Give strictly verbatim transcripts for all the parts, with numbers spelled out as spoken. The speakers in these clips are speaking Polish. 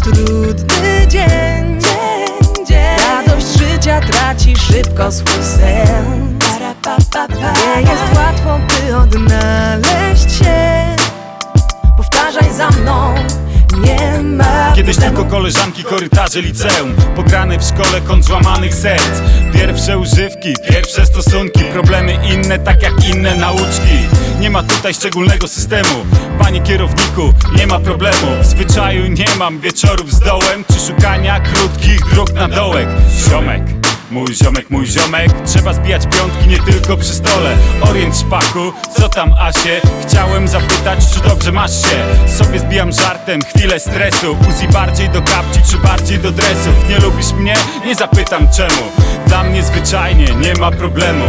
trudny dzień, dzień, dzień. Radość życia traci szybko swój sen. Nie jest łatwo, by odnaleźć się. Powtarzaj za mną, nie ma Kiedyś problemu. tylko koleżanki, korytarze liceum, pograne w szkole kąt złamanych serc. Pierwsze używki, pierwsze stosunki, problemy inne, tak jak inne nauczki. Nie ma tutaj szczególnego systemu, panie kierowniku, nie ma problemu. W zwyczaju nie mam wieczorów z dołem, czy szukania krótkich dróg na dołek. Ziomek, mój ziomek, mój ziomek, trzeba zbijać piątki nie tylko przy stole. Orient szpaku, co tam Asie? Chciałem zapytać, czy dobrze masz się? Sobie zbijam żartem chwilę stresu. Uzi bardziej do kapci, czy bardziej do dresów? Nie lubisz mnie? Nie zapytam czemu. Dla mnie zwyczajnie nie ma problemu.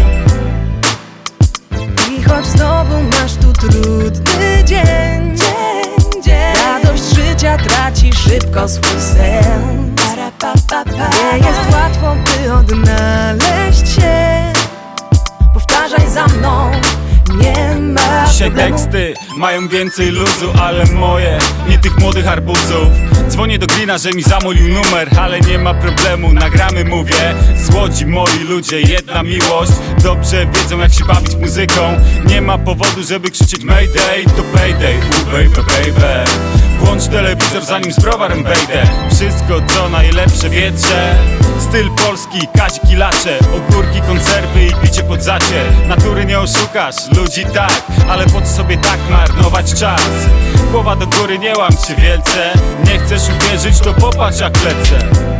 I choć znowu masz tu trudny dzień, dzień, dzień. Radość życia traci szybko swój sen. Nie jest łatwo, by odnaleźć się. Powtarzaj za mną, nie ma Dzisiaj problemu. teksty mają więcej luzu, ale moje, nie tych młodych arbuzów. Dzwonię do Glina, że mi zamówił numer, ale nie ma problemu, nagramy, mówię. Z Łodzi moi ludzie, jedna miłość. Dobrze wiedzą, jak się bawić muzyką. Nie ma powodu, żeby krzyczeć Mayday, to payday, u baby, baby. Włącz telewizor, zanim z browarem wejdę. Wszystko co najlepsze wietrze. Styl polski, Kazik i lacze. Ogórki, konserwy i picie pod zacie. Natury nie oszukasz, ludzi tak, ale po co sobie tak marnować czas? Głowa do góry, nie łam się wielce. Nie chcesz uwierzyć, to popatrz jak lecę.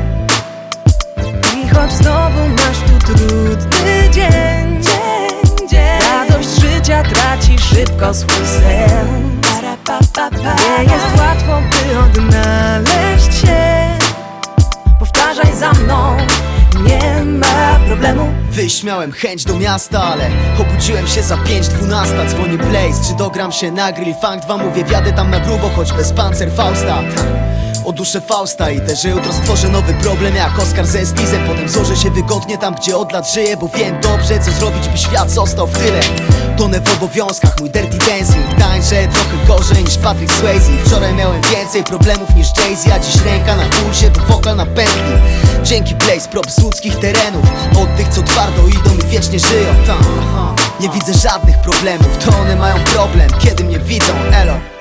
I choć znowu masz tu trudny dzień, dzień, dzień. Radość życia traci szybko swój sen. Nie jest łatwo, by odnaleźć się. Powtarzaj za mną, nie ma problemu. Wyjść miałem chęć do miasta, ale obudziłem się za pięć dwunasta. Dzwoni Blaze, czy dogram się na Grill Funk dwa? Mówię, wjadę tam na grubo, choć bez pancer Fausta. Oduszę Fausta i też, że jutro stworzę nowy problem jak Oskar ze Stizem. Potem złożę się wygodnie tam, gdzie od lat żyję, bo wiem dobrze, co zrobić, by świat został w tyle. Tonę w obowiązkach, mój dirty dancing. Tańczę trochę gorzej niż Patrick Swayze. Wczoraj miałem więcej problemów niż Jay-Z, a dziś ręka na pulsie, bo wokal na pętli. Dzięki Blaze, prop z łódzkich terenów. Od tych, co twardo idą i wiecznie żyją tam. Nie widzę żadnych problemów, to one mają problem, kiedy mnie widzą, elo.